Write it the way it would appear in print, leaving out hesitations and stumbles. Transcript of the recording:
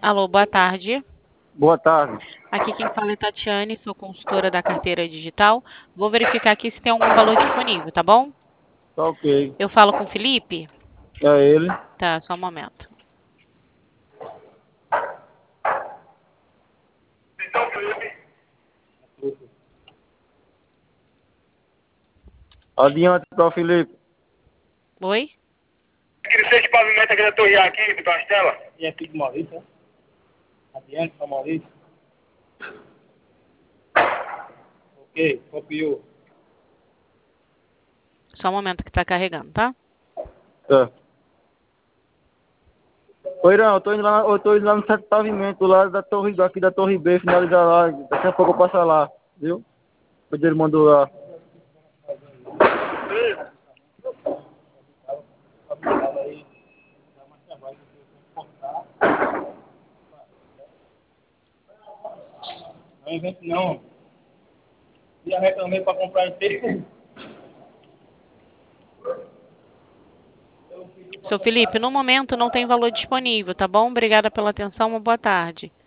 Alô, boa tarde. Boa tarde. Aqui quem fala é Tatiane, sou consultora da carteira digital. Vou verificar aqui se tem algum valor disponível, tá bom? Tá ok. Eu falo com o Felipe? É ele. Tá, só um momento. Adiante para o Felipe. Oi? Aquele seis de pavimento aqui da Torre A aqui, de Castela. E aqui de Maurício, adiante para Maurício. Ok, copiou. Só um momento que tá carregando, tá? Tá. Oi, não, eu tô indo lá no certo pavimento, lá da Torre, aqui da Torre B, finalizar lá. Daqui a pouco eu passo lá, viu? Onde ele mandou lá. Não invente não. Já reclamei para comprar inteiro. Seu Felipe, no momento não tem valor disponível, tá bom? Obrigada pela atenção, uma boa tarde.